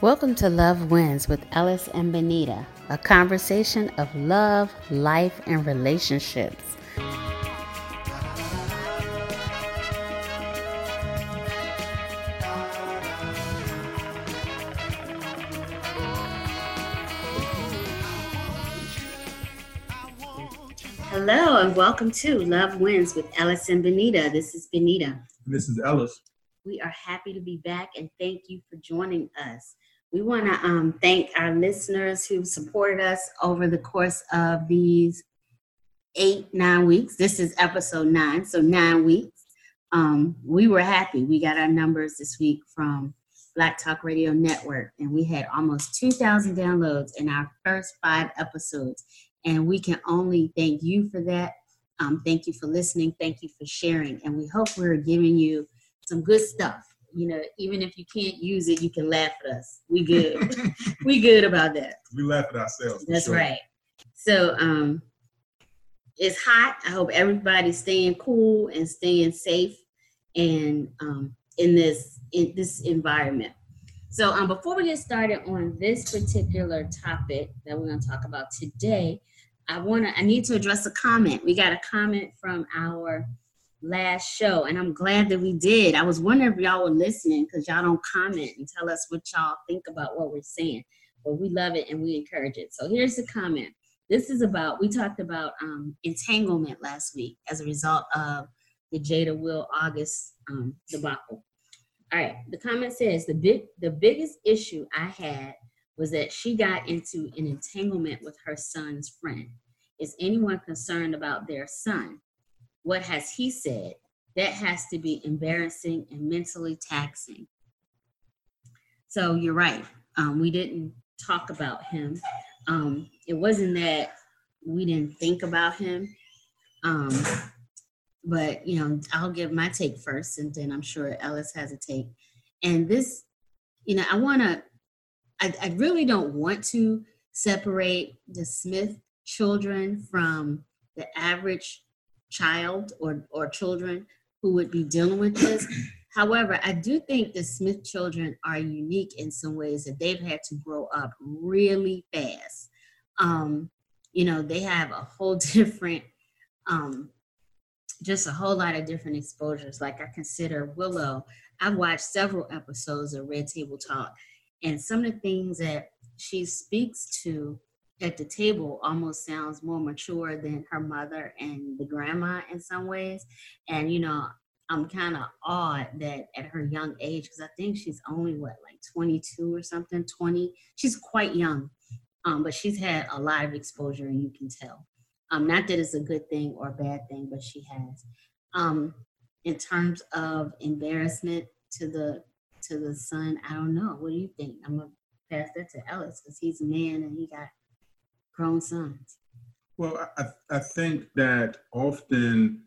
Welcome to Love Wins with Ellis and Benita, a conversation of love, life, and relationships. Hello and welcome to Love Wins with Ellis and Benita. This is Benita. This is Ellis. We are happy to be back and thank you for joining us. We want to thank our listeners who supported us over the course of these 9 weeks. This is episode 9, so 9 weeks. We were happy. We got our numbers this week from Black Talk Radio Network, and we had almost 2,000 downloads in our first 5 episodes. And we can only thank you for that. Thank you for listening. Thank you for sharing. And we hope we're giving you some good stuff. You know, even if you can't use it, you can laugh at us. We good. We good about that. We laugh at ourselves. That's sure. Right. So it's hot. I hope everybody's staying cool and staying safe and in this environment. So before we get started on this particular topic that we're going to talk about today, I need to address a comment. We got a comment from our last show, and I'm glad that we did. I was wondering if y'all were listening because y'all don't comment and tell us what y'all think about what we're saying. But we love it and we encourage it. So here's the comment. This is we talked about entanglement last week as a result of the Jada Will August debacle. All right, the comment says, the biggest issue I had was that she got into an entanglement with her son's friend. Is anyone concerned about their son? What has he said? That has to be embarrassing and mentally taxing. So you're right. We didn't talk about him. It wasn't that we didn't think about him. But, you know, I'll give my take first, and then I'm sure Ellis has a take. And this, you know, I really don't want to separate the Smith children from the average child or children who would be dealing with this. However, I do think the Smith children are unique in some ways that they've had to grow up really fast. You know, they have a whole different, just a whole lot of different exposures. Like I consider Willow, I've watched several episodes of Red Table Talk, and some of the things that she speaks to at the table almost sounds more mature than her mother and the grandma in some ways. And, you know, I'm kind of awed that at her young age, because I think she's only, 22 or something, 20. She's quite young, but she's had a lot of exposure, and you can tell. Not that it's a good thing or a bad thing, but she has. In terms of embarrassment to the son, I don't know. What do you think? I'm going to pass that to Ellis because he's a man and he got grown sons. Well, I think that often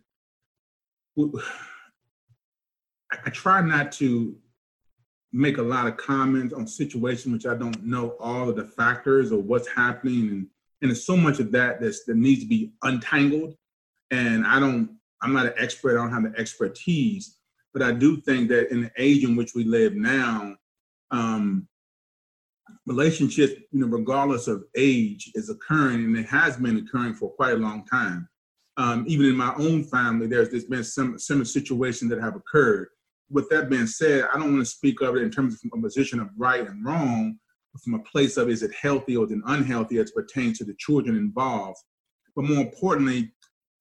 I try not to make a lot of comments on situations which I don't know all of the factors or what's happening, and there's so much of that that needs to be untangled. And I'm not an expert. I don't have the expertise, but I do think that in the age in which we live now, relationships, you know, regardless of age, is occurring, and it has been occurring for quite a long time. Even in my own family, there's been some similar situations that have occurred. With that being said, I don't want to speak of it in terms of a position of right and wrong, but from a place of is it healthy or is it unhealthy as it pertains to the children involved. But more importantly,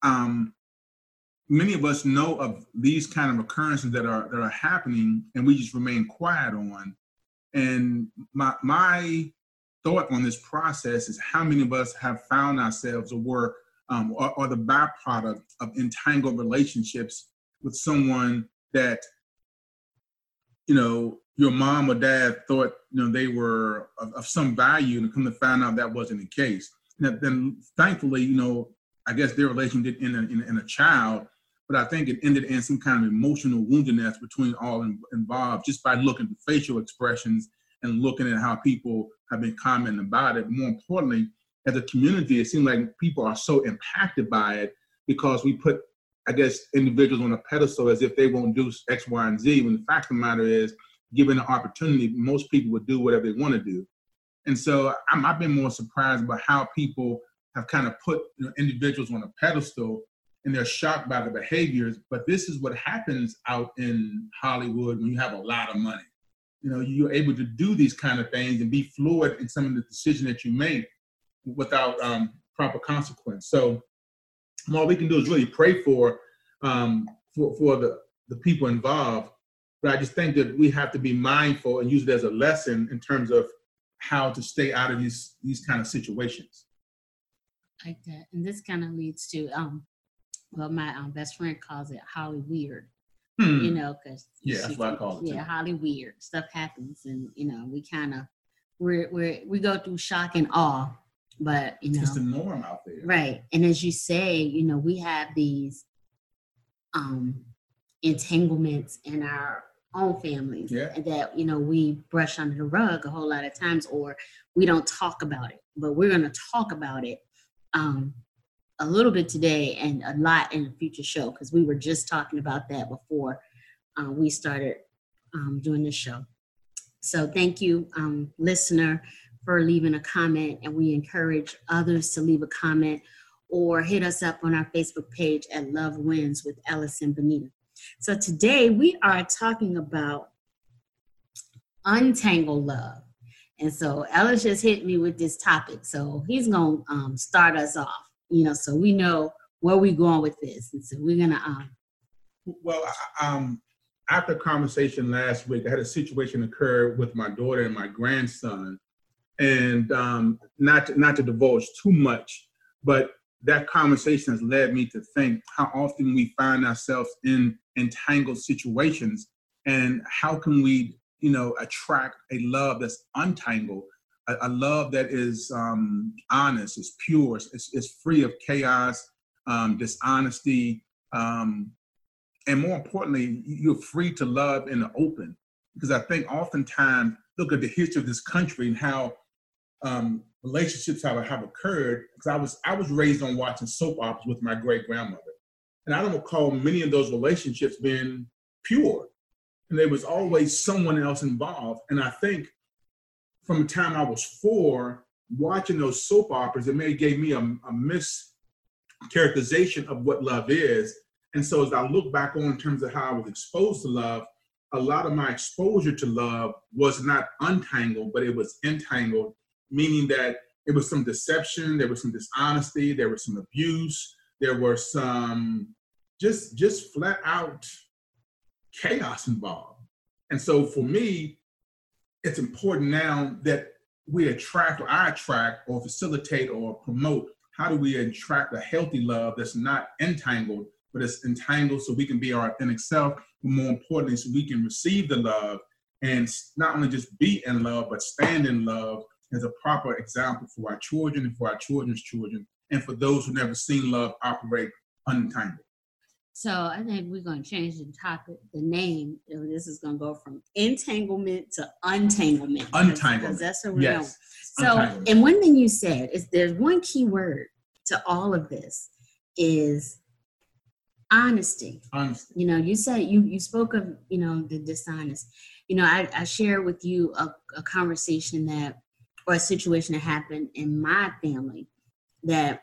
many of us know of these kind of occurrences that are happening, and we just remain quiet on. And my thought on this process is how many of us have found ourselves or the byproduct of entangled relationships with someone that, you know, your mom or dad thought, you know, they were of some value, and come to find out that wasn't the case. And then thankfully, you know, I guess their relationship did in a child, but I think it ended in some kind of emotional woundedness between all involved, just by looking at the facial expressions and looking at how people have been commenting about it. More importantly, as a community, it seems like people are so impacted by it because we put, I guess, individuals on a pedestal as if they won't do X, Y, and Z, when the fact of the matter is given the opportunity, most people would do whatever they want to do. And so I've been more surprised by how people have kind of put individuals on a pedestal, and they're shocked by the behaviors. But this is what happens out in Hollywood when you have a lot of money. You're able to do these kind of things and be fluid in some of the decisions that you make without proper consequence. So all we can do is really pray for the people involved. But I just think that we have to be mindful and use it as a lesson in terms of how to stay out of these kind of situations. Like that. And this kind of leads to, my best friend calls it Holly Weird, because that's what I call it. Yeah, Holly Weird. Stuff happens, and we kind of we go through shock and awe, but it's the norm out there, right? And as you say, we have these entanglements in our own families that we brush under the rug a whole lot of times, or we don't talk about it. But we're going to talk about it a little bit today and a lot in the future show, because we were just talking about that before we started doing this show. So thank you, listener, for leaving a comment, and we encourage others to leave a comment or hit us up on our Facebook page at Love Wins with Ellis and Benita. So today we are talking about untangled love. And so Ellis just hit me with this topic. So he's going to start us off, so we know where we're going with this. And so we're going to... Well, after a conversation last week, I had a situation occur with my daughter and my grandson. And not to divulge too much, but that conversation has led me to think how often we find ourselves in entangled situations, and how can we, attract a love that's untangled, a love that is honest, is pure, is free of chaos, dishonesty, and more importantly, you're free to love in the open. Because I think oftentimes, look at the history of this country and how relationships have occurred. Because I was raised on watching soap operas with my great grandmother, and I don't recall many of those relationships being pure, and there was always someone else involved. And I think from the time I was 4, watching those soap operas, it may have gave me a mischaracterization of what love is. And so as I look back on in terms of how I was exposed to love, a lot of my exposure to love was not untangled, but it was entangled, meaning that it was some deception, there was some dishonesty, there was some abuse, there were some just flat out chaos involved. And so for me, it's important now that we attract, or I attract, or facilitate, or promote. How do we attract a healthy love that's not entangled, but it's entangled so we can be our authentic self, but more importantly, so we can receive the love and not only just be in love, but stand in love as a proper example for our children and for our children's children, and for those who never seen love operate untangled. So I think we're going to change the topic, the name. This is going to go from entanglement to untanglement. Untanglement. Because that's what we're doing. So, Untanglement. And one thing you said is there's one key word to all of this is honesty. Honesty. You said you spoke of, the dishonest. I shared with you a conversation or a situation that happened in my family that,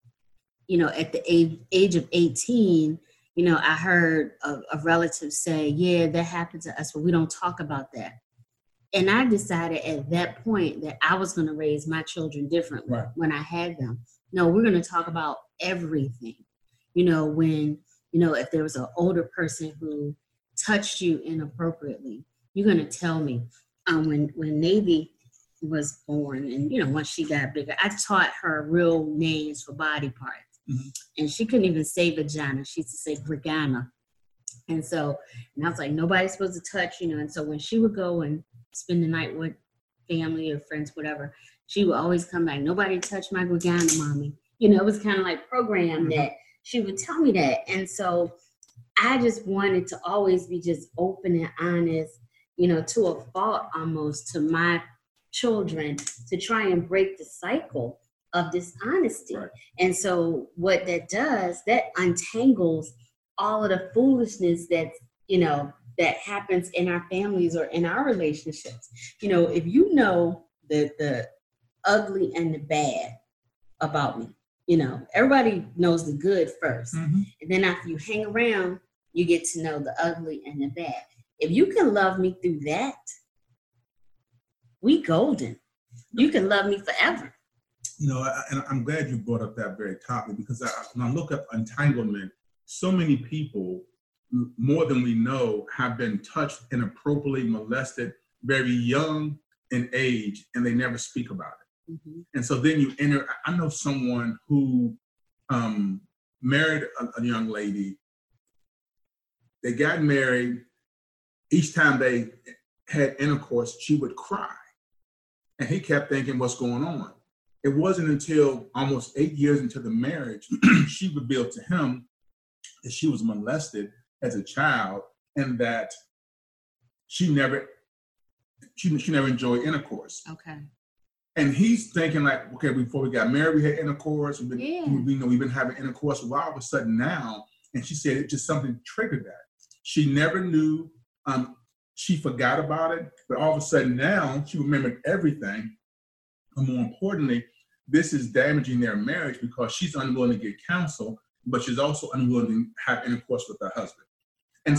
at the age of 18, I heard a relative say, yeah, that happened to us, but we don't talk about that. And I decided at that point that I was going to raise my children differently when I had them. No, we're going to talk about everything. When, if there was an older person who touched you inappropriately, you're going to tell me. When Navy was born, and, once she got bigger, I taught her real names for body parts. Mm-hmm. And she couldn't even say vagina. She used to say vagina. And I was like, nobody's supposed to touch, And so when she would go and spend the night with family or friends, whatever, she would always come back, nobody touch my vagina, mommy. It was kind of like programmed that she would tell me that. And so I just wanted to always be just open and honest, to a fault almost to my children, to try and break the cycle of dishonesty. Right. And so what that does, that untangles all of the foolishness that's, that happens in our families or in our relationships. You know, if you know the ugly and the bad about me, you know, everybody knows the good first. Mm-hmm. And then after you hang around, you get to know the ugly and the bad. If you can love me through that, we golden. You can love me forever. You know, and I'm glad you brought up that very topic, because when I look at entanglement, so many people, more than we know, have been touched, inappropriately molested, very young in age, and they never speak about it. Mm-hmm. And so then you enter. I know someone who married a young lady. They got married. Each time they had intercourse, she would cry. And he kept thinking, what's going on? It wasn't until almost 8 years into the marriage, she revealed to him that she was molested as a child, and that she never enjoyed intercourse. Okay. And he's thinking like, okay, before we got married, we had intercourse. We've been having intercourse. Well, all of a sudden now, and she said it just something triggered that. She never knew. She forgot about it, but all of a sudden now she remembered everything. And more importantly, this is damaging their marriage, because she's unwilling to get counsel, but she's also unwilling to have intercourse with her husband. And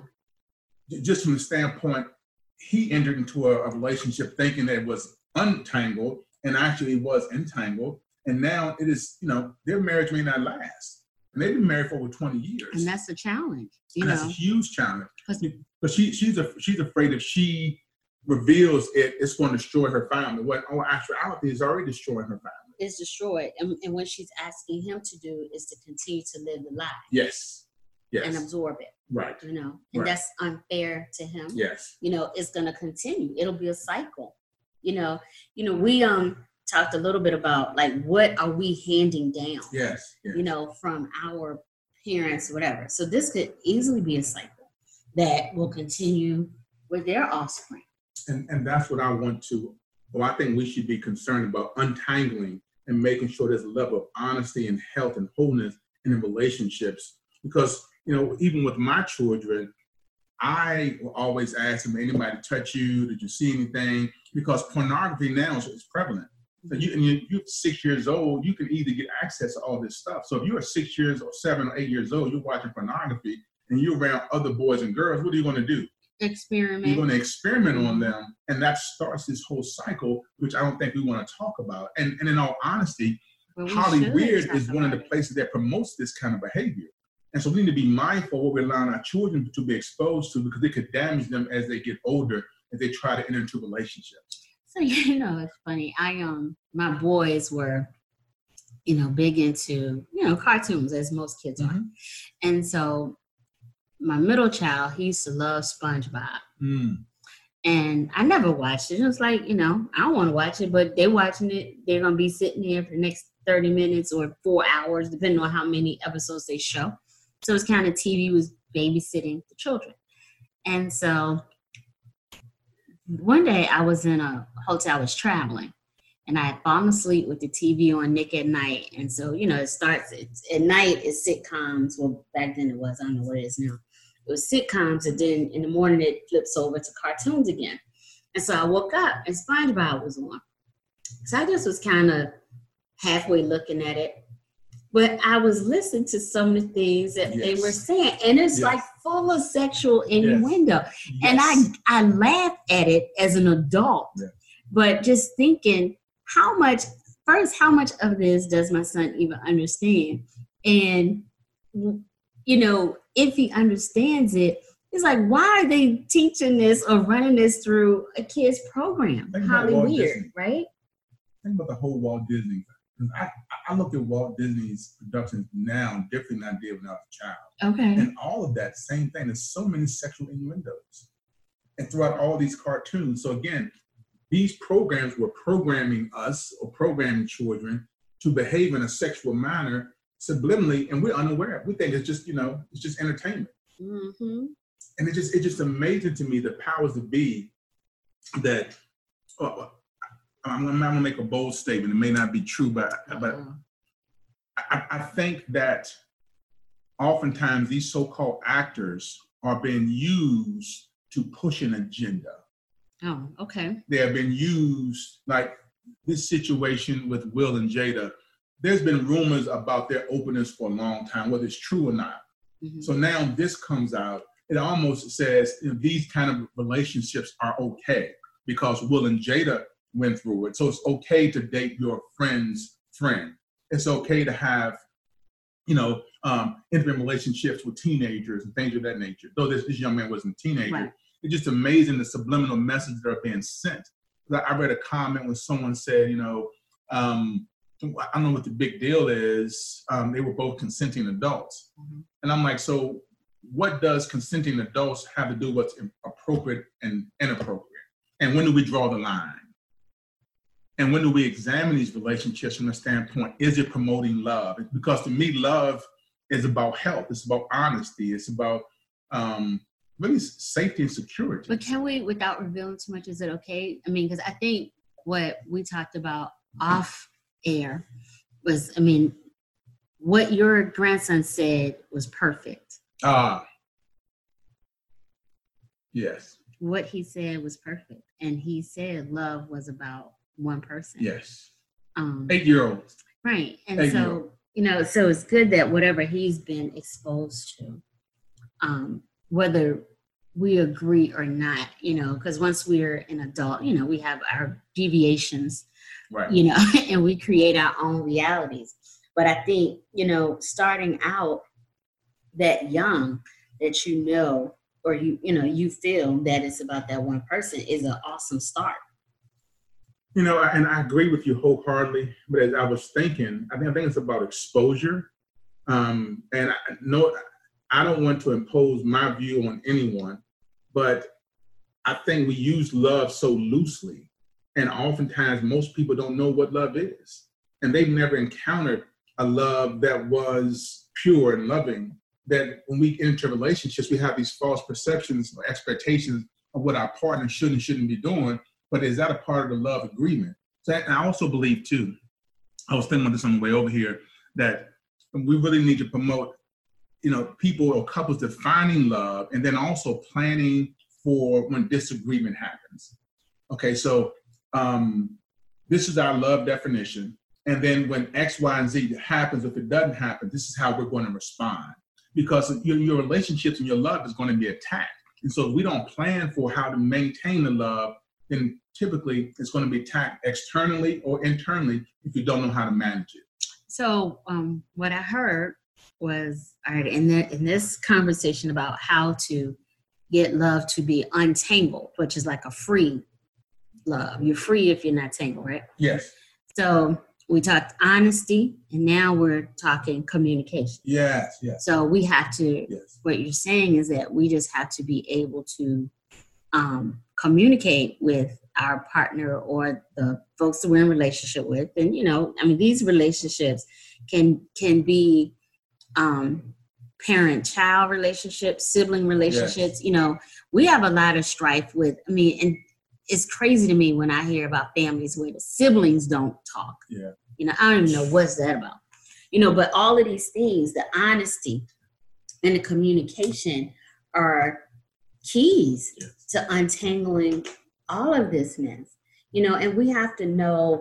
just from the standpoint, he entered into a relationship thinking that it was untangled, and actually it was entangled. And now it is, you know, their marriage may not last. And they've been married for over 20 years. And that's a challenge. That's a huge challenge. But she's afraid if she reveals it, it's going to destroy her family. What in actuality is already destroying her family. It's destroyed. And what she's asking him to do is to continue to live the lie. Yes. And absorb it. Right. You know, and that's unfair to him. Yes. You know, it's going to continue. It'll be a cycle. You know, we talked a little bit about like, what are we handing down? Yes. You know, from our parents or whatever. So this could easily be a cycle that will continue with their offspring. And that's what I want to, I think we should be concerned about, untangling and making sure there's a level of honesty and health and wholeness in the relationships. Because, you know, even with my children, I will always ask them, anybody touch you? Did you see anything? Because pornography now is prevalent. So you're 6 years old, you can either get access to all this stuff. So if you're 6 years or 7 or 8 years old, you're watching pornography and you're around other boys and girls, what are you going to do? Experiment. You're going to experiment on them. And that starts this whole cycle, which I don't think we want to talk about. And in all honesty, Hollywood is one of the places that promotes this kind of behavior. And so we need to be mindful of what we're allowing our children to be exposed to, because it could damage them as they get older, as they try to enter into relationships. So, you know, it's funny. My boys were, you know, big into, you know, cartoons, as most kids are. And so my middle child, he used to love SpongeBob. And I never watched it. It was like, you know, I don't want to watch it, but they're watching it. They're going to be sitting there for the next 30 minutes or 4 hours, depending on how many episodes they show. So it's kind of TV was babysitting the children. And so one day I was in a hotel, I was traveling, and I had fallen asleep with the TV on Nick at Night. And so, you know, it starts at night, it's sitcoms. Well, back then it was, I don't know what it is now. It was sitcoms, and then in the morning it flips over to cartoons again. And so I woke up and SpongeBob was on. So I just was kind of halfway looking at it. But I was listening to some of the things that they were saying, and it's like full of sexual innuendo. And I laughed at it as an adult, but just thinking how much of this does my son even understand? And, you know, if he understands it, it's like, why are they teaching this or running this through a kid's program? Hollywood, right? Think about the whole Walt Disney thing. I look at Walt Disney's productions now differently than I did when I was a child. Okay. And all of that, same thing. There's so many sexual innuendos. And throughout all these cartoons. So again, these programs were programming us or programming children to behave in a sexual manner subliminally, and we're unaware. We think it's just, you know, it's just entertainment. Mm-hmm. And it's just amazing to me the powers that be that, I'm gonna make a bold statement. It may not be true, but I think that oftentimes these so-called actors are being used to push an agenda. Oh, okay. They have been used, like this situation with Will and Jada. There's been rumors about their openness for a long time, whether it's true or not. Mm-hmm. So now this comes out. It almost says, you know, these kind of relationships are okay because Will and Jada went through it. So it's okay to date your friend's friend. It's okay to have, you know, intimate relationships with teenagers and things of that nature. Though this young man wasn't a teenager. Right. It's just amazing the subliminal messages that are being sent. I read a comment when someone said, you know, I don't know what the big deal is. They were both consenting adults. Mm-hmm. And I'm like, so what does consenting adults have to do with what's appropriate and inappropriate? And when do we draw the line? And when do we examine these relationships from the standpoint, is it promoting love? Because to me, love is about health. It's about honesty. It's about really safety and security. But can we, without revealing too much, is it okay? I mean, because I think what we talked about off air was, I mean, what your grandson said was perfect. Yes. What he said was perfect. And he said love was about one person. Yes. 8-year-olds. Right. And so, you know, so it's good that whatever he's been exposed to, whether we agree or not, you know, because once we're an adult, you know, we have our deviations, right, you know, and we create our own realities. But I think, you know, starting out that young, that you know, or you know, you feel that it's about that one person is an awesome start. You know, and I agree with you wholeheartedly. But as I was thinking, I think it's about exposure. And I don't want to impose my view on anyone, but I think we use love so loosely. And oftentimes most people don't know what love is. And they've never encountered a love that was pure and loving, that when we enter relationships, we have these false perceptions or expectations of what our partner should and shouldn't be doing. But is that a part of the love agreement? So, and I also believe too, I was thinking about this on the way over here, that we really need to promote, you know, people or couples defining love and then also planning for when disagreement happens. Okay, so this is our love definition. And then when X, Y, and Z happens, if it doesn't happen, this is how we're going to respond. Because your relationships and your love is going to be attacked. And so if we don't plan for how to maintain the love, then typically it's going to be attacked externally or internally if you don't know how to manage it. So what I heard was, all right, in this conversation about how to get love to be untangled, which is like a free love. You're free if you're not tangled, right? Yes. So we talked honesty, and now we're talking communication. Yes, yes. So we have to, yes, what you're saying is that we just have to be able to communicate with our partner or the folks that we're in relationship with. And, you know, I mean, these relationships can be parent-child relationships, sibling relationships. Yes. You know, we have a lot of strife with, I mean, and it's crazy to me when I hear about families where the siblings don't talk. Yeah. You know, I don't even know what's that about. You know, but all of these things, the honesty and the communication are keys, yes, to untangling all of this mess. You know, and we have to know,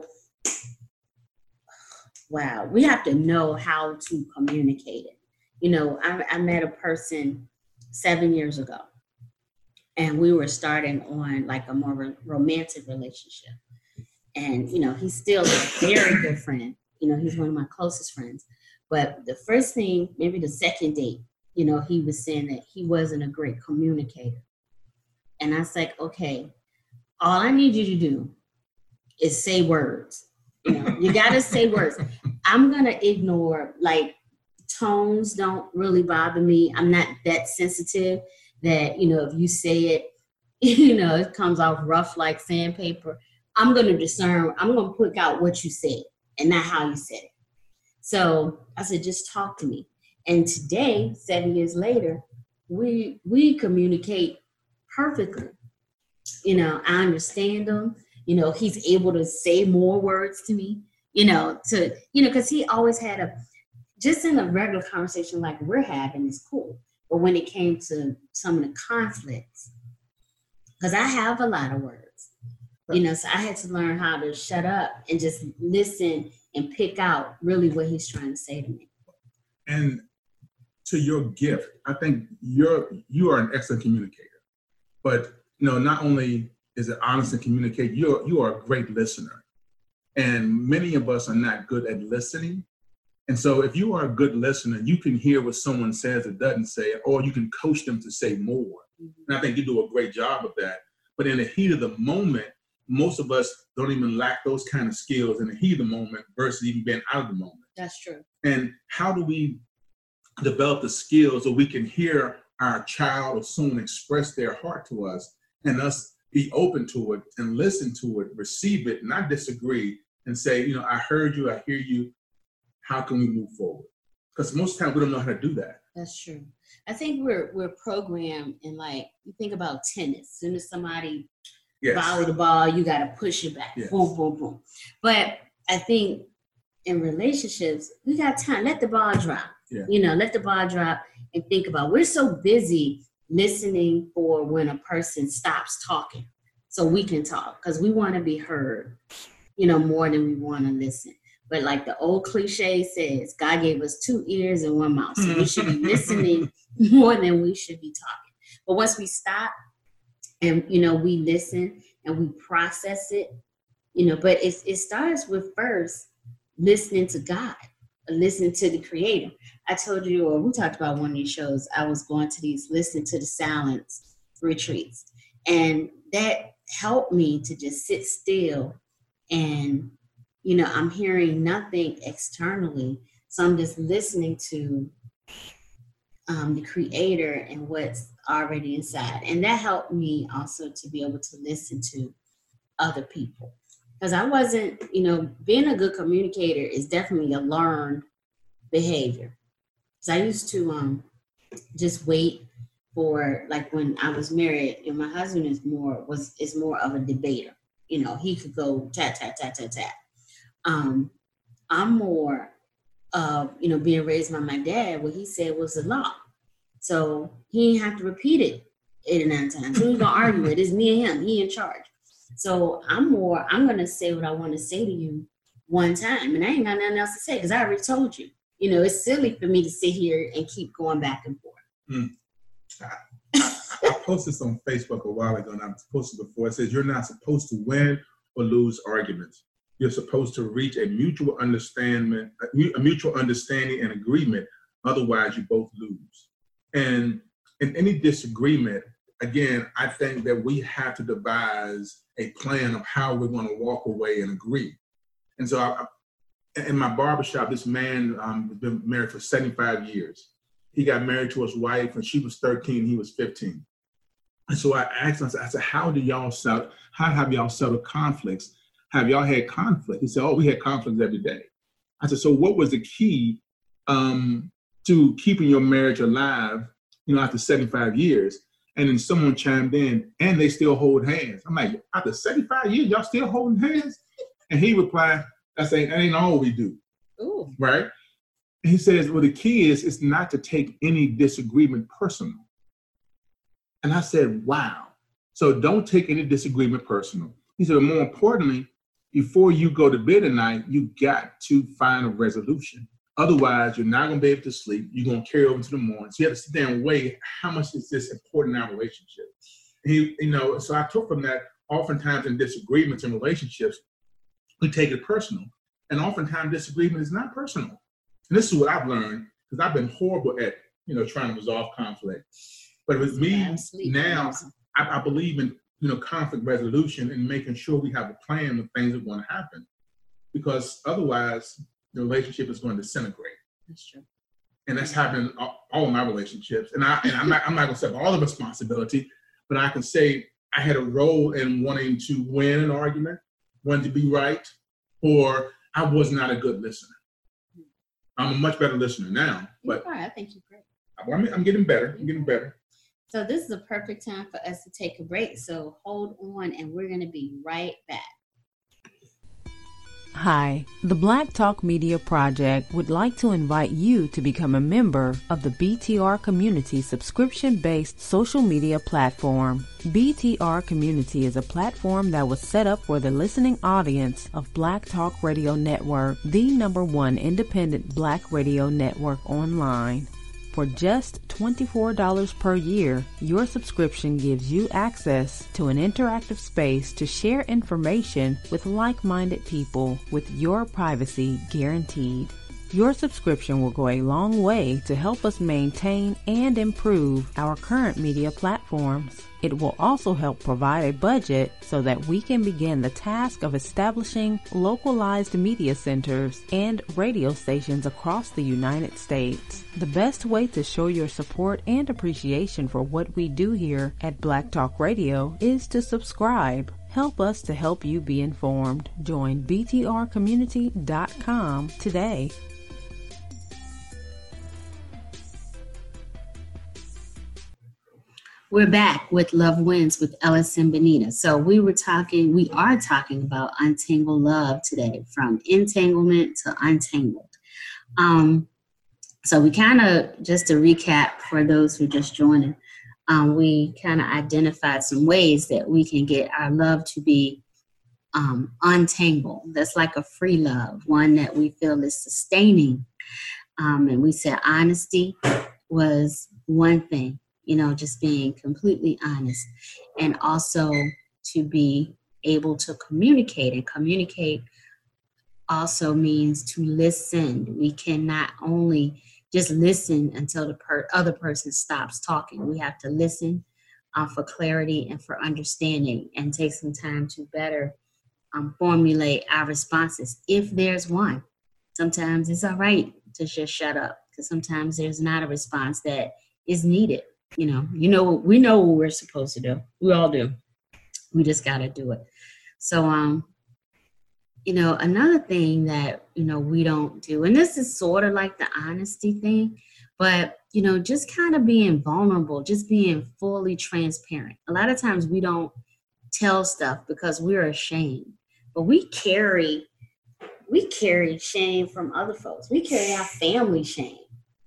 we have to know how to communicate it. You know, I met a person 7 years ago, and we were starting on like a more romantic relationship. And, you know, he's still a very good friend. You know, he's one of my closest friends. But the first thing, maybe the second date, you know, he was saying that he wasn't a great communicator. And I was like, okay, all I need you to do is say words. You know, you got to say words. I'm going to ignore, like, tones don't really bother me. I'm not that sensitive that, you know, if you say it, you know, it comes off rough like sandpaper. I'm going to discern, I'm going to pick out what you said and not how you said it. So I said, just talk to me. And today, 7 years later, we communicate perfectly. You know, I understand him. You know, he's able to say more words to me, you know, because he always had just in a regular conversation like we're having is cool. But when it came to some of the conflicts, because I have a lot of words, so I had to learn how to shut up and just listen and pick out really what he's trying to say to me. And to your gift, I think you are an excellent communicator. But not only is it honest to communicate, you are a great listener. And many of us are not good at listening. And so if you are a good listener, you can hear what someone says that doesn't say it, or you can coach them to say more. And I think you do a great job of that. But in the heat of the moment, most of us don't even lack those kind of skills in the heat of the moment versus even being out of the moment. That's true. And how do we develop the skills so we can hear our child or someone express their heart to us and us be open to it and listen to it, receive it, not disagree, and say, I heard you, I hear you. How can we move forward? Because most of the time we don't know how to do that. That's true. I think we're programmed in, like, you think about tennis. As soon as somebody volley the ball, you got to push it back. Yes. Boom, boom, boom. But I think in relationships, we got time. Let the ball drop. Yeah. Let the ball drop and think about. We're so busy listening for when a person stops talking so we can talk, because we want to be heard, more than we want to listen. But like the old cliche says, God gave us 2 ears and 1 mouth. So we should be listening more than we should be talking. But once we stop and, we listen and we process it, but it starts with first listening to God, listening to the Creator. I told you, or we talked about one of these shows, I was going to these Listen to the Silence retreats. And that helped me to just sit still and I'm hearing nothing externally. So I'm just listening to the Creator and what's already inside. And that helped me also to be able to listen to other people. Because I wasn't, being a good communicator is definitely a learned behavior. Because I used to just wait for, like, when I was married, my husband is more of a debater. He could go tat, tat, tat, tat, tat. I'm more of, being raised by my dad. What he said was the law. So he didn't have to repeat it 8 or 9 times. Who's going to argue it? It's me and him. He in charge. So I'm going to say what I want to say to you one time. And I ain't got nothing else to say because I already told you. It's silly for me to sit here and keep going back and forth. I posted this on Facebook a while ago, and I've posted before. It says, you're not supposed to win or lose arguments. You're supposed to reach a mutual understanding and agreement. Otherwise, you both lose. And in any disagreement, again, I think that we have to devise a plan of how we're going to walk away and agree. And so in my barbershop, this man has been married for 75 years. He got married to his wife when she was 13, he was 15. And so I asked him, I said, how have y'all settled conflicts? Have y'all had conflict? He said, oh, we had conflicts every day. I said, so what was the key to keeping your marriage alive, after 75 years? And then someone chimed in, and they still hold hands. I'm like, after 75 years, y'all still holding hands? And he replied, that ain't all we do. Ooh. Right? And he says, well, the key is not to take any disagreement personal. And I said, wow. So don't take any disagreement personal. He said, more importantly, before you go to bed at night, you got to find a resolution. Otherwise, you're not going to be able to sleep. You're going to carry over to the morning. So you have to sit there and weigh how much is this important in our relationship. And so I took from that, oftentimes in disagreements in relationships, we take it personal. And oftentimes disagreement is not personal. And this is what I've learned, because I've been horrible at, trying to resolve conflict. But with me now, I believe in, conflict resolution and making sure we have a plan of things that are going to happen. Because otherwise, the relationship is going to disintegrate. That's true. And that's happening in all of my relationships. And I'm not going to say all the responsibility, but I can say I had a role in wanting to win an argument, wanting to be right, or I was not a good listener. I'm a much better listener now. But you are. I think you're great. I'm getting better. I'm getting better. So this is a perfect time for us to take a break. So hold on, and we're going to be right back. Hi, the Black Talk Media Project would like to invite you to become a member of the BTR Community subscription-based social media platform. BTR Community is a platform that was set up for the listening audience of Black Talk Radio Network, the #1 independent Black radio network online. For just $24 per year, your subscription gives you access to an interactive space to share information with like-minded people with your privacy guaranteed. Your subscription will go a long way to help us maintain and improve our current media platforms. It will also help provide a budget so that we can begin the task of establishing localized media centers and radio stations across the United States. The best way to show your support and appreciation for what we do here at Black Talk Radio is to subscribe. Help us to help you be informed. Join btrcommunity.com today. We're back with Love Wins with Ellis and Benita. So we are talking about untangled love today, from entanglement to untangled. So we kind of, just to recap for those who just joining, we kind of identified some ways that we can get our love to be untangled. That's like a free love, one that we feel is sustaining. And we said honesty was one thing. Just being completely honest, and also to be able to communicate. And communicate also means to listen. We cannot only just listen until the other person stops talking. We have to listen for clarity and for understanding, and take some time to better formulate our responses, if there's one. Sometimes it's all right to just shut up, because sometimes there's not a response that is needed. We know what we're supposed to do. We all do. We just got to do it. So, another thing that, we don't do, and this is sort of like the honesty thing, but, just kind of being vulnerable, just being fully transparent. A lot of times we don't tell stuff because we're ashamed, but we carry shame from other folks. We carry our family shame,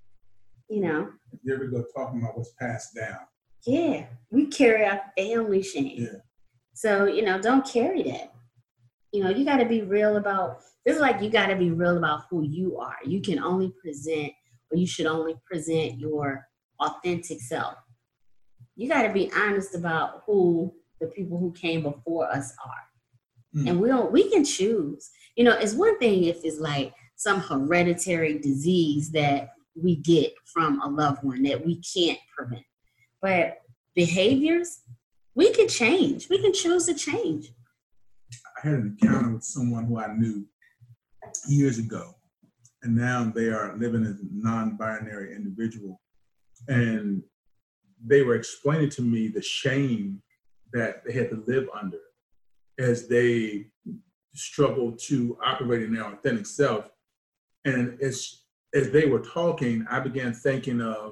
You ever go talking about what's passed down? Yeah, we carry our family shame. Yeah. So, don't carry that. You got to be real about, this is like, you got to be real about who you are. You can only present, or you should only present your authentic self. You got to be honest about who the people who came before us are. And we can choose. It's one thing if it's like some hereditary disease that we get from a loved one that we can't prevent. But behaviors, we can change. We can choose to change. I had an encounter with someone who I knew years ago, and now they are living as a non-binary individual. And they were explaining to me the shame that they had to live under as they struggled to operate in their authentic self. And as they were talking, I began thinking of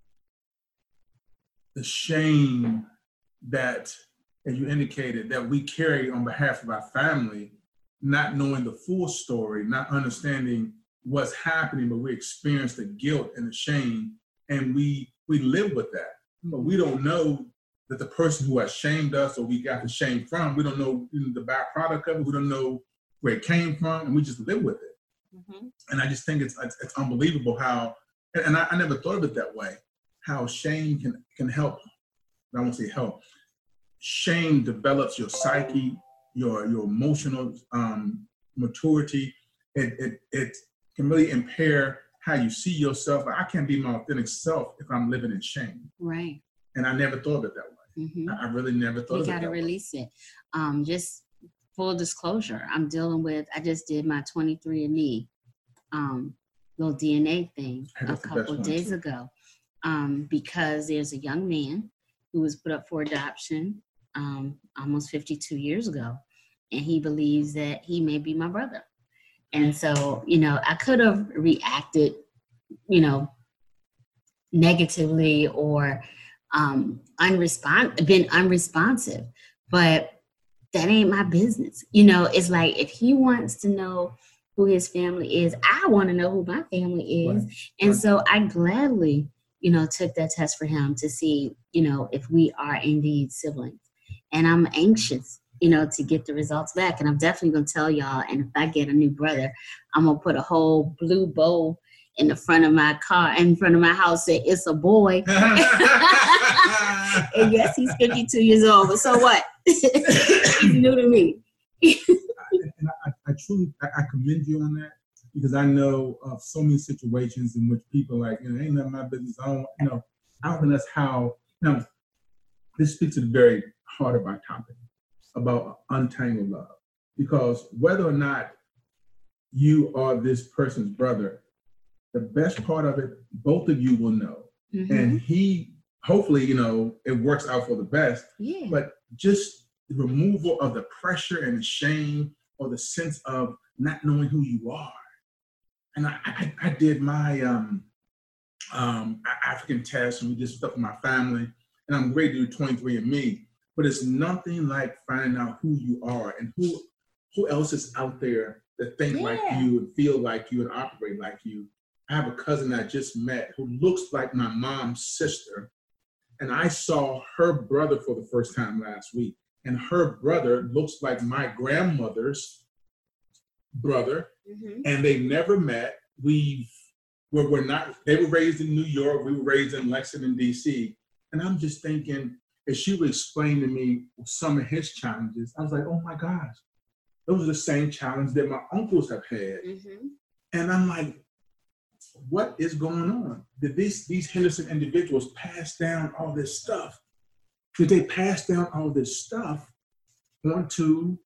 the shame that, as you indicated, that we carry on behalf of our family, not knowing the full story, not understanding what's happening, but we experience the guilt and the shame, and we live with that. But we don't know that the person who has shamed us, or we got the shame from, we don't know the byproduct of it, we don't know where it came from, and we just live with it. Mm-hmm. And I just think it's unbelievable how, and I never thought of it that way, how shame can help. I won't say help. Shame develops your psyche, your emotional maturity. It can really impair how you see yourself. I can't be my authentic self if I'm living in shame. Right. And I never thought of it that way. Mm-hmm. I really never thought of it that way. You got to release it. Just full disclosure, I just did my 23andMe little DNA thing a couple of days ago, because there's a young man who was put up for adoption almost 52 years ago, and he believes that he may be my brother. And so, I could have reacted, negatively or been unresponsive, but that ain't my business. You know, it's like if he wants to know who his family is, I want to know who my family is. Right. And so I gladly, you know, took that test for him to see, you know, if we are indeed siblings. And I'm anxious, you know, to get the results back. And I'm definitely going to tell y'all. And if I get a new brother, I'm going to put a whole blue bow in the front of my car, in front of my house, say, it's a boy. And yes, he's 52 years old, but so what? He's new to me. I truly commend you on that, because I know of so many situations in which people are like, you know, ain't none of my business. I don't think that's how. Now, this speaks to the very heart of our topic about untangled love, because whether or not you are this person's brother, the best part of it, both of you will know. Mm-hmm. And he, hopefully, you know, it works out for the best. Yeah. But just the removal of the pressure and the shame or the sense of not knowing who you are. And I did my African test, and we did stuff with my family, and I'm ready to do 23andMe. But it's nothing like finding out who you are and who else is out there that think like you and feel like you and operate like you. I have a cousin I just met who looks like my mom's sister, and I saw her brother for the first time last week. And her brother looks like my grandmother's brother, mm-hmm. and they've never met. They were raised in New York, we were raised in Lexington, DC. And I'm just thinking, as she would explain to me some of his challenges, I was like, oh my gosh, those are the same challenges that my uncles have had. Mm-hmm. And I'm like, what is going on? Did these Henderson individuals pass down all this stuff? Did they pass down all this stuff onto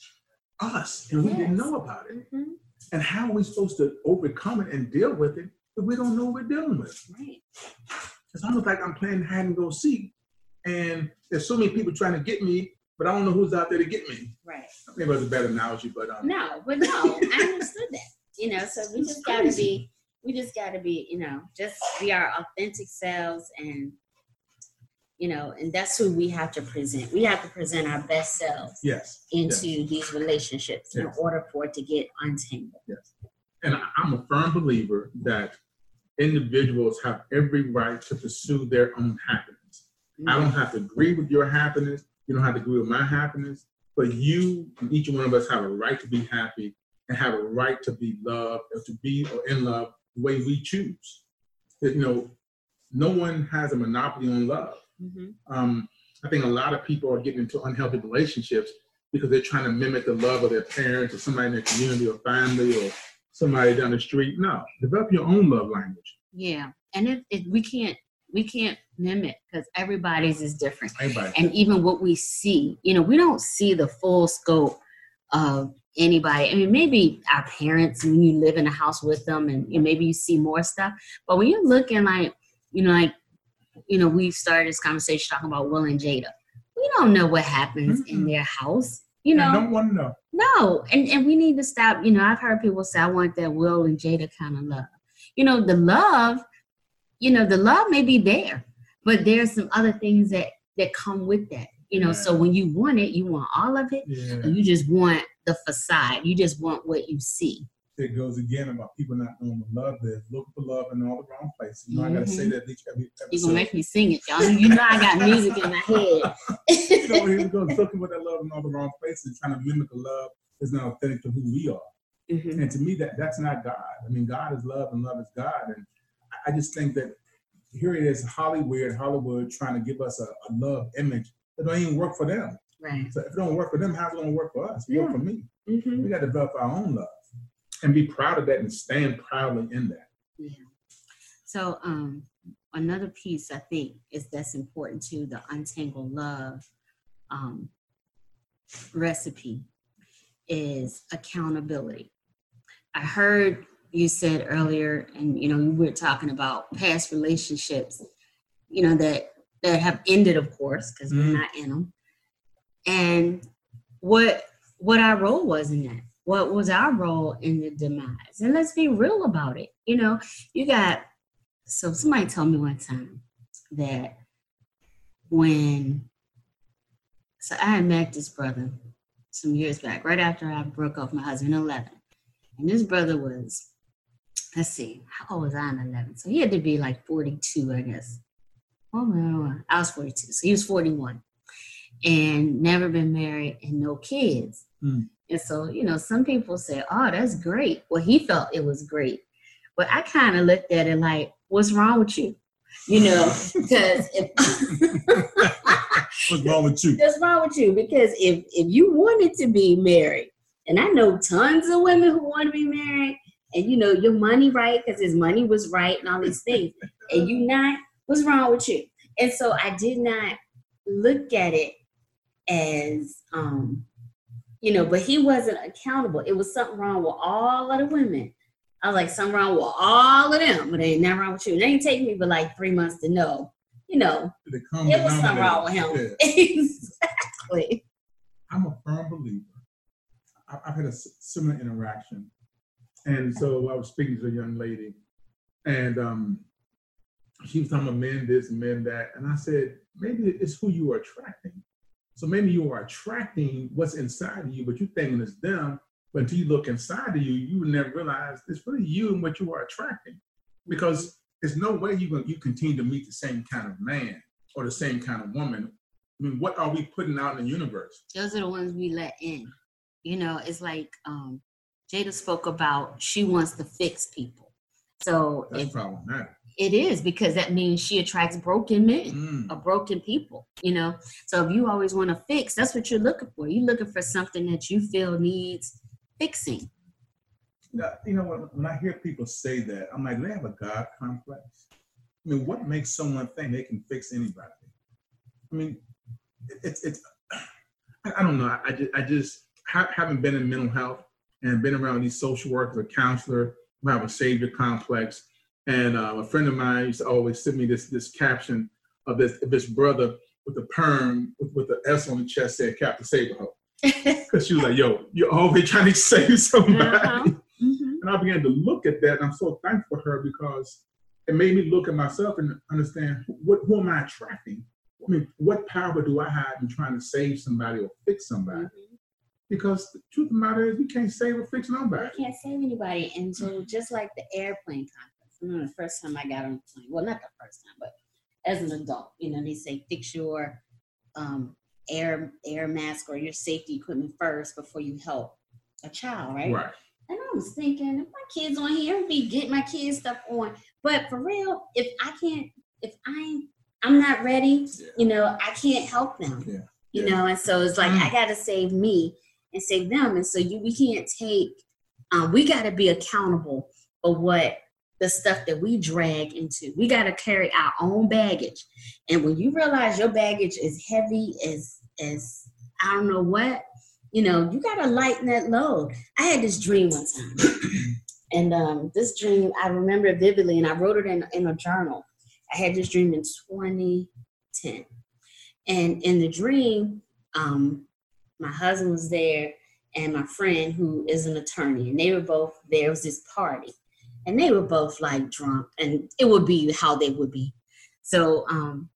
us and we didn't know about it? Mm-hmm. And how are we supposed to overcome it and deal with it if we don't know what we're dealing with? Right. It's almost like I'm playing hide and go seek, and there's so many people trying to get me, but I don't know who's out there to get me. Right. Maybe that's a better analogy, but no, I understood that. You know, so we just gotta be, you know, just be our authentic selves, and you know, and that's who we have to present. We have to present our best selves into these relationships in order for it to get untangled. Yes. And I'm a firm believer that individuals have every right to pursue their own happiness. Mm-hmm. I don't have to agree with your happiness. You don't have to agree with my happiness. But you and each one of us have a right to be happy and have a right to be loved or to be or in love the way we choose. That, you know, no one has a monopoly on love. Mm-hmm. I think a lot of people are getting into unhealthy relationships because they're trying to mimic the love of their parents or somebody in their community or family or somebody down the street. No, develop your own love language. Yeah, and we can't mimic, because everybody's is different. And even what we see, you know, we don't see the full scope of anybody. I mean, maybe our parents, when you live in a house with them, and maybe you see more stuff. But when you're looking like, we started this conversation talking about Will and Jada. We don't know what happens in their house. You know, I don't want to know. No, and we need to stop. You know, I've heard people say, I want that Will and Jada kind of love. You know, the love may be there, but there's some other things that come with that. You know, so when you want it, you want all of it, and you just want the facade. You just want what you see. It goes again about people not knowing what love is. Looking for love in all the wrong places. You know, I got to say that each every episode. You're going to make me sing it, y'all. You know I got music in my head. You know, here we go. Looking for that love in all the wrong places, trying to mimic a love that's not authentic to who we are. Mm-hmm. And to me, that's not God. I mean, God is love and love is God. And I just think that here it is, Hollywood trying to give us a love image that don't even work for them. Right. So if it don't work for them, how's it going to work for us? Work for me. Mm-hmm. We got to develop our own love and be proud of that and stand proudly in that. Yeah. So another piece I think that's important to the untangled love recipe is accountability. I heard you said earlier, and you were talking about past relationships, that have ended, of course, because we're not in them. And what our role was in that. What was our role in the demise? And let's be real about it. So somebody told me one time that so I had met this brother, some years back, right after I broke up with my husband in 11. And this brother was, let's see, how old was I in 11? So he had to be like 42, I guess. Oh, no, I was 42. So he was 41 and never been married and no kids. And so, you know, some people say, oh, that's great. Well, he felt it was great. But I kind of looked at it like, what's wrong with you? You know, because what's wrong with you? What's wrong with you? Because if you wanted to be married, and I know tons of women who want to be married, and you know, your money right, because his money was right and all these things, and you not, what's wrong with you? And so I did not look at it as, you know, but he wasn't accountable. It was something wrong with all of the women. I was like, something wrong with all of them, but ain't nothing wrong with you. And it ain't take me but like 3 months to know, you know, it was something wrong with him. Yeah. Exactly. I'm a firm believer. I've had a similar interaction. And so I was speaking to a young lady, and she was talking about men this and men that. And I said, maybe it's who you are attracting. So maybe you are attracting what's inside of you, but you're thinking it's them. But until you look inside of you, you would never realize it's really you and what you are attracting. Because there's no way you continue to meet the same kind of man or the same kind of woman. I mean, what are we putting out in the universe? Those are the ones we let in. You know, it's like Jada spoke about, she wants to fix people. So that's problematic. It is, because that means she attracts broken men or broken people, you know. So if you always want to fix, that's what you're looking for. You're looking for something that you feel needs fixing. You know, when I hear people say that, I'm like, they have a God complex. I mean, what makes someone think they can fix anybody? I mean, it's I don't know. I just haven't been in mental health and been around these social workers or counselor who have a savior complex. And a friend of mine used to always send me this caption of this brother with a perm with the S on the chest said Captain Saberho. Because she was like, yo, you're always trying to save somebody. And I began to look at that, and I'm so thankful for her, because it made me look at myself and understand who am I attracting? I mean, what power do I have in trying to save somebody or fix somebody? Because the truth of the matter is, we can't save or fix nobody. We can't save anybody. And so just like the airplane conference, I remember the first time I got on a plane, well, not the first time, but as an adult, you know, they say fix your air mask or your safety equipment first before you help a child, right? Right. And I was thinking, if my kids on here, I'll be getting my kids stuff on. But for real, I'm not ready, you know, I can't help them, you know. And so it's like, I got to save me and save them. And so we can't take, we got to be accountable for what the stuff that we drag into. We got to carry our own baggage. And when you realize your baggage is heavy as I don't know what, you know, you got to lighten that load. I had this dream one time. And this dream, I remember it vividly, and I wrote it in a journal. I had this dream in 2010. And in the dream, my husband was there and my friend who is an attorney, and they were both there. It was this party, and they were both like drunk, and it would be how they would be. So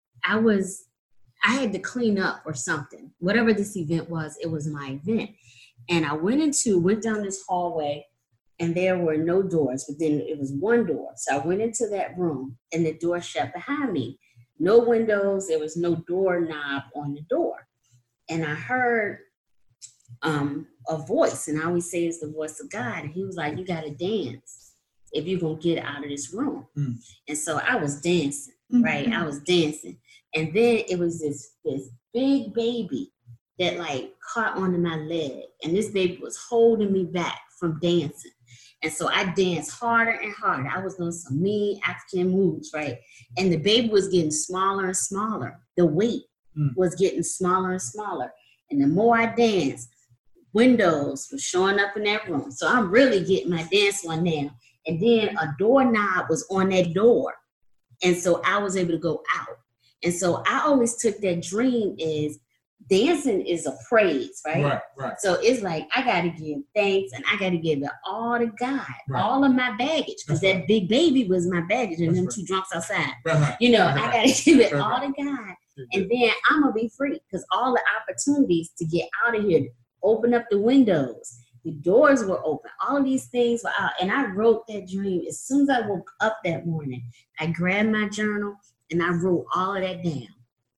I had to clean up or something. Whatever this event was, it was my event. And I went down this hallway, and there were no doors, but then it was one door. So I went into that room, and the door shut behind me. No windows, there was no doorknob on the door. And I heard a voice, and I always say it's the voice of God. And he was like, you got to dance if you're going to get out of this room. And so I was dancing, right? I was dancing. And then it was this big baby that like caught onto my leg. And this baby was holding me back from dancing. And so I danced harder and harder. I was doing some mean African moves, right? And the baby was getting smaller and smaller. The weight was getting smaller and smaller. And the more I danced, windows were showing up in that room. So I'm really getting my dance on now. And then a doorknob was on that door. And so I was able to go out. And so I always took that dream as dancing is a praise, right? Right. So it's like, I got to give thanks, and I got to give it all to God, all of my baggage, because that big baby was my baggage, and them two drunks outside. You know, I got to give it all to God, and then I'm going to be free, because all the opportunities to get out of here open up the windows. The doors were open. All of these things were out. And I wrote that dream. As soon as I woke up that morning, I grabbed my journal and I wrote all of that down.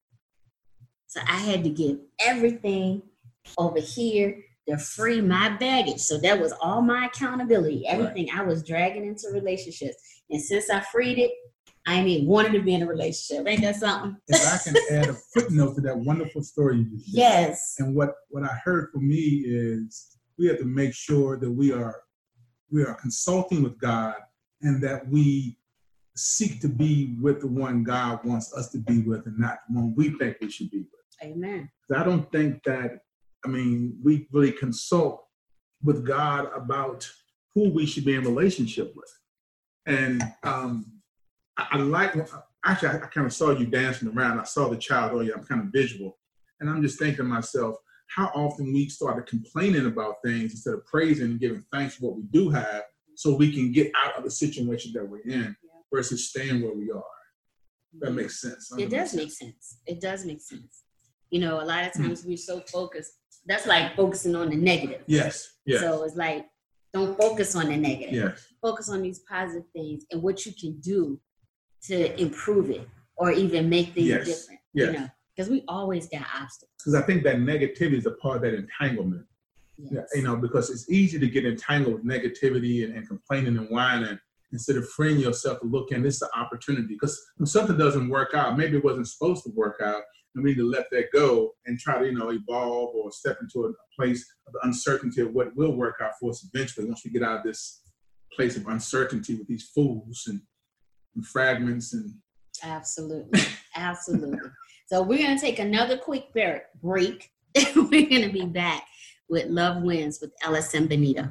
So I had to give everything over here to free my baggage. So that was all my accountability, everything I was dragging into relationships. And since I freed it, I ain't even wanted to be in a relationship. Ain't that something? If I can add a footnote to that wonderful story you just shared. Yes. And what I heard for me is we have to make sure that we are consulting with God and that we seek to be with the one God wants us to be with and not the one we think we should be with. Amen. I don't think that, we really consult with God about who we should be in relationship with. And I kind of saw you dancing around. I saw the child, I'm kind of visual. And I'm just thinking to myself, how often we started complaining about things instead of praising and giving thanks for what we do have so we can get out of the situation that we're in versus staying where we are. That makes sense. It does make sense. It does make sense. A lot of times we're so focused. That's like focusing on the negative. Yes. So it's like, don't focus on the negative. Yes. Focus on these positive things and what you can do to improve it or even make things different. Yes. Because we always got obstacles. Because I think that negativity is a part of that entanglement. Yes. Because it's easy to get entangled with negativity and complaining and whining instead of freeing yourself to look in. This is an opportunity. Because when something doesn't work out, maybe it wasn't supposed to work out, and we need to let that go and try to, evolve or step into a place of uncertainty of what will work out for us eventually once we get out of this place of uncertainty with these fools and fragments and. Absolutely. So we're going to take another quick break. We're going to be back with Love Wins with Ellis and Benita.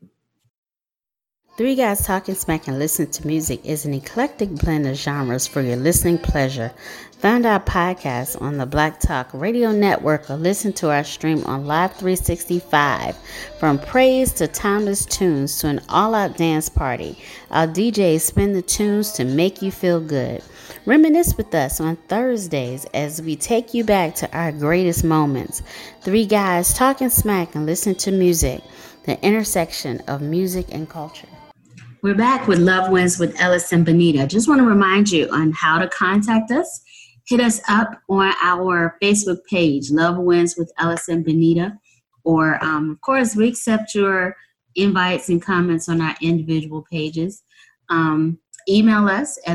Three Guys Talking Smack and Listen to Music is an eclectic blend of genres for your listening pleasure. Find our podcast on the Black Talk Radio Network or listen to our stream on Live 365. From praise to timeless tunes to an all-out dance party, our DJs spin the tunes to make you feel good. Reminisce with us on Thursdays as we take you back to our greatest moments. Three Guys Talking Smack and Listen to Music, the intersection of music and culture. We're back with Love Wins with Ellis and Benita. Just want to remind you on how to contact us. Hit us up on our Facebook page, Love Wins with Ellis and Benita. Or, of course, we accept your invites and comments on our individual pages. Email us at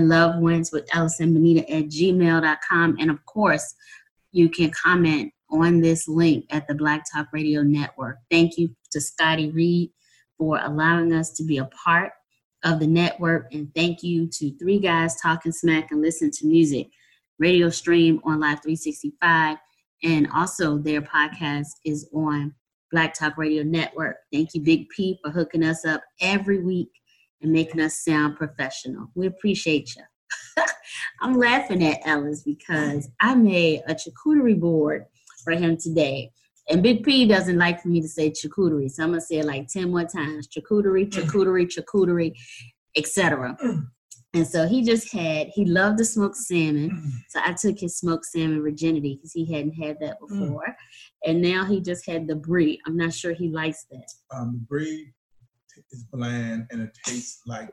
lovewinswithellisandbenita@gmail.com. And, of course, you can comment on this link at the Black Talk Radio Network. Thank you to Scotty Reed for allowing us to be a part of the network. And thank you to Three Guys Talking Smack and Listen to Music radio stream on Live 365. And also their podcast is on Black Talk Radio Network. Thank you, Big P, for hooking us up every week and making us sound professional. We appreciate you. I'm laughing at Ellis because I made a charcuterie board for him today. And Big P doesn't like for me to say charcuterie, so I'm going to say it like 10 more times. Charcuterie, etc. And so he loved the smoked salmon. So I took his smoked salmon virginity because he hadn't had that before. And now he just had the brie. I'm not sure he likes that. The brie is bland and it tastes like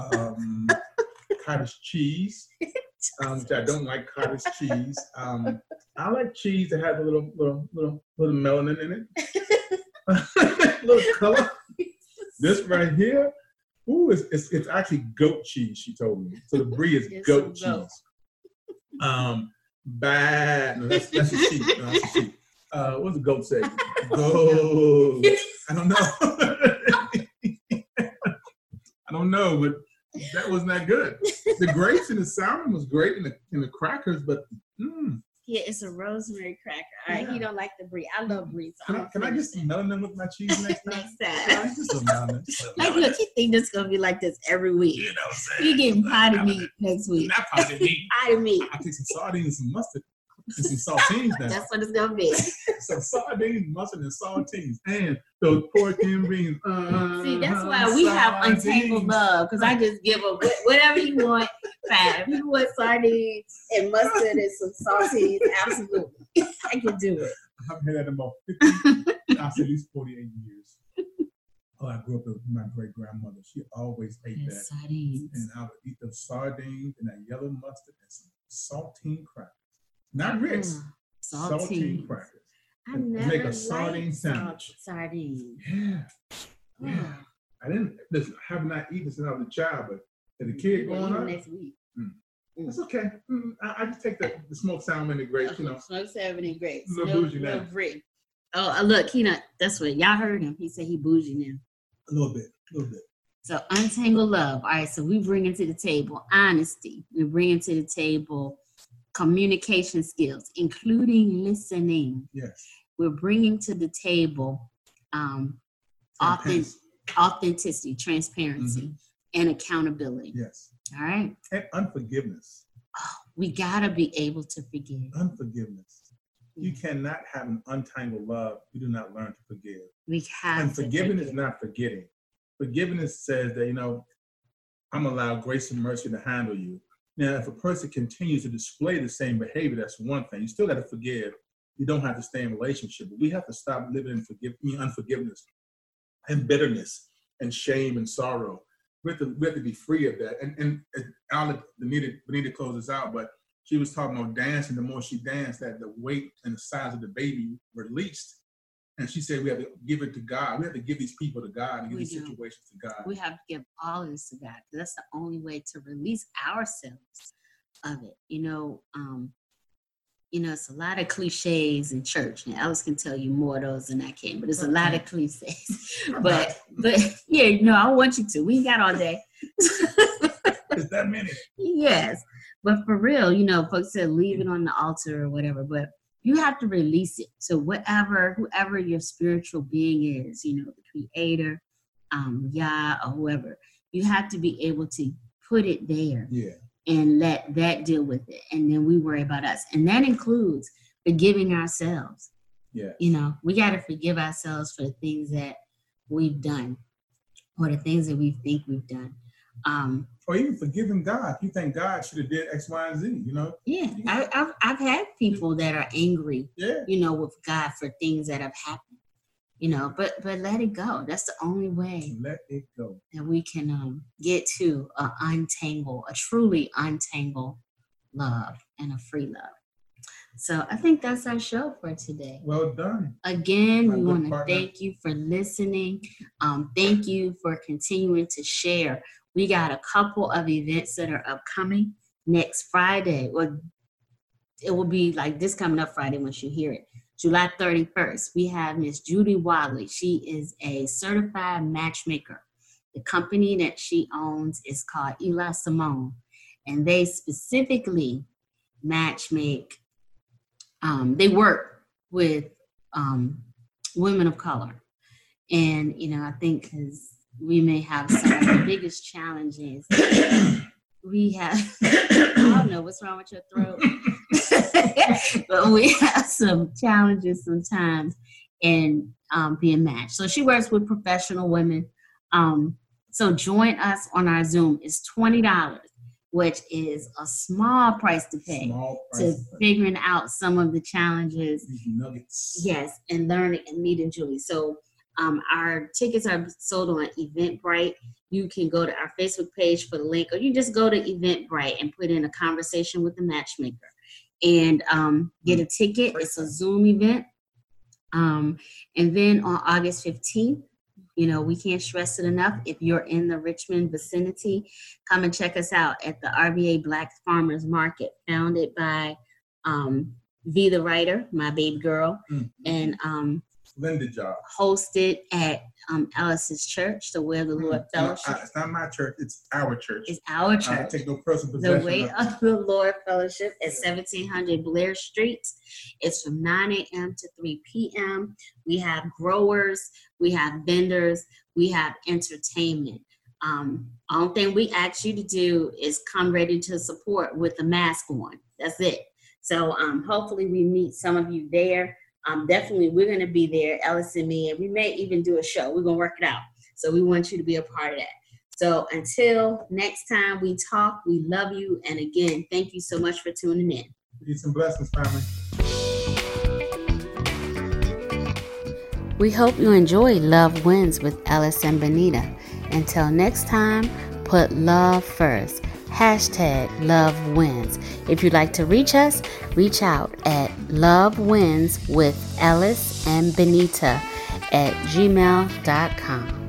cottage cheese, which I don't like cottage cheese. I like cheese that has a little melanin in it, little color. This right here, it's actually goat cheese. She told me. So the brie is goat cheese. Bad. No, that's a sheep. No, that's a sheep. What's the goat say? Goat. I don't know. I don't know, but that wasn't that good. The grapes and the salmon was great in the crackers, but yeah, it's a rosemary cracker. All right, he don't like the brie. I love brie. So can I get some melanin with my cheese next time? Just some melanin. Like, look, you think this is gonna be like this every week? You know what I'm saying? You getting potted meat next week? Not potted meat. Potted meat. I take some sardines and some mustard. And some saltines now. That's what it's gonna be. Some sardines, mustard, and saltines, and those pork and beans. See, that's why we have untangled love, because I just give up whatever you want. Fine. If you want sardines and mustard and some saltines, absolutely, I can do it. I've had that in about I'll say at least 48 years. Oh, I grew up with my great grandmother. She always ate that. Sardines. And I would eat those sardines and that yellow mustard and some saltine crackers. Not grits. Saltine crackers. I never make a sardine sandwich. Sardine. Yeah. Yeah. I didn't have not eaten since I was a child, but as a kid growing up. Next week. That's okay. I just take the smoked salmon and grapes, you know. Smoked salmon and grapes. No bougie now. Free. Oh, look, that's what y'all heard him. He said he bougie now. A little bit. So untangle love. All right, so we bring to the table honesty. We bring to the table communication skills, including listening. Yes. We're bringing to the table authenticity, transparency, and accountability. Yes. All right. And unforgiveness. Oh, we gotta be able to forgive. Unforgiveness. You cannot have an untangled love. You do not learn to forgive. We have and forgiving is not forgetting. Forgiveness says that, I'm allowed grace and mercy to handle you. Now, if a person continues to display the same behavior, that's one thing. You still got to forgive. You don't have to stay in a relationship. But we have to stop living in unforgiveness and bitterness and shame and sorrow. We have to be free of that. And I'll let Benita close this out, but she was talking about dancing. The more she danced, that the weight and the size of the baby released. And she said we have to give it to God. We have to give these people to God and give these situations to God. We have to give all of this to God. That's the only way to release ourselves of it. It's a lot of cliches in church. And Alice can tell you more of those than I can, but it's a lot of cliches. But yeah, I want you to. We ain't got all day. It's that many. Yes. But for real, folks said leave it on the altar or whatever, but you have to release it. So whoever your spiritual being is, the creator, Yah, or whoever, you have to be able to put it there and let that deal with it. And then we worry about us. And that includes forgiving ourselves. Yeah. We got to forgive ourselves for the things that we've done or the things that we think we've done. Or even forgiving God. You think God should have did X, Y, and Z, Yeah, I've had people that are angry, with God for things that have happened, but let it go. That's the only way. Let it go. That we can get to a truly untangled love and a free love. So I think that's our show for today. Well done. Again, we want to thank you for listening. Thank you for continuing to share. We got a couple of events that are upcoming next Friday. Well, it will be like this coming up Friday once you hear it. July 31st, we have Miss Judy Wadley. She is a certified matchmaker. The company that she owns is called Eli Simone, and they specifically matchmake. They work with women of color. And, I think because we may have some of the biggest challenges. We have, I don't know what's wrong with your throat, but we have some challenges sometimes in being matched. So she works with professional women. So join us on our Zoom. It's $20, which is a small price to pay figuring out some of the challenges. Nuggets. Yes, and learning and meeting Julie. So our tickets are sold on Eventbrite. You can go to our Facebook page for the link, or you just go to Eventbrite and put in a conversation with the matchmaker and get a ticket. It's a Zoom event. And then on August 15th, we can't stress it enough. If you're in the Richmond vicinity, come and check us out at the RVA Black Farmers Market, founded by V the Writer, my baby girl, and Linda Job. Hosted at Alice's church, the Way of the Lord Fellowship. It's not my church, it's our church. It's our church. I take no personal possession. The Way of the Lord Fellowship at 1700 Blair Street. It's from 9 a.m. to 3 p.m. We have growers, we have vendors, we have entertainment. Only thing we ask you to do is come ready to support with the mask on. That's it. So hopefully we meet some of you there. Definitely, we're going to be there, Ellis and me, and we may even do a show. We're going to work it out. So we want you to be a part of that. So until next time we talk, we love you. And again, thank you so much for tuning in. Peace and blessings, family. We hope you enjoy Love Wins with Ellis and Benita. Until next time, put love first. #Love Wins. If you'd like to reach us, reach out at lovewinswithellisandbenita@gmail.com.